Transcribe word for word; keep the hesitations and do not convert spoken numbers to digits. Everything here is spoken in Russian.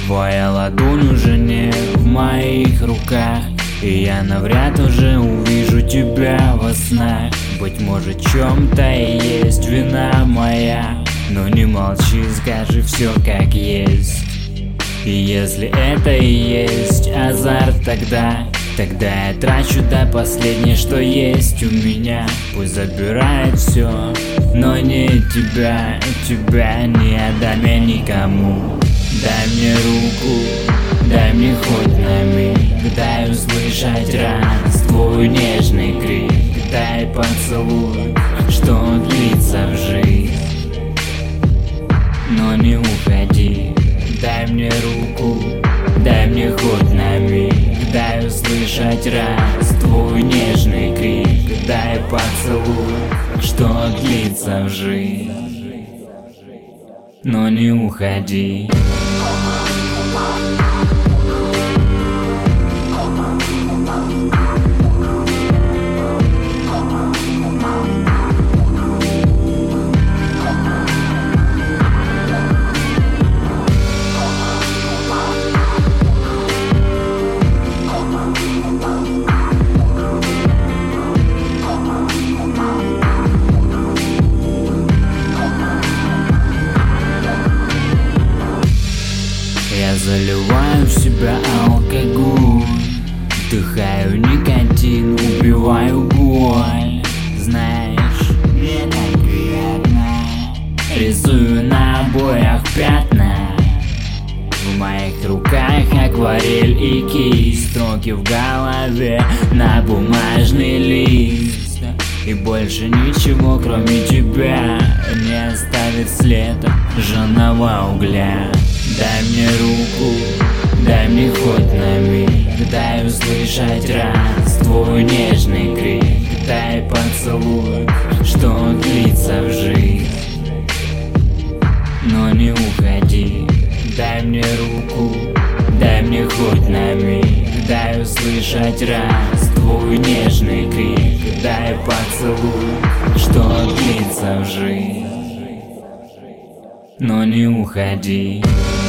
Твоя ладонь уже не в моих руках, и я навряд уже увижу тебя во снах. Быть может, в чем-то и есть вина моя, но не молчи, скажи все как есть. И если это и есть азарт, тогда Тогда я трачу до последнего, что есть у меня. Пусть забирает все, но не тебя, тебя не отдам я никому. Дай мне руку, дай мне хоть на миг, дай услышать раз твой нежный крик, дай поцелуй, что длится в жизнь. Но не уходи, дай мне руку, дай мне хоть на миг, дай услышать раз твой нежный крик, дай поцелуй, что длится в жизнь. Но не уходи. Я заливаю в себя алкоголь, вдыхаю никотин, убиваю боль. Знаешь, мне так приятно. Рисую на обоях пятна, в моих руках акварель и кисть, строки в голове на бумажный лист. И больше ничего, кроме тебя, не оставит след жженого угля. Дай мне руку, дай мне хоть на миг, дай услышать раз твой нежный крик, дай поцелуй, что длится в жизнь. Но не уходи, дай мне руку, дай мне хоть на миг, дай услышать раз твой нежный крик, дай поцелуй, что длится в жизнь. Но не уходи.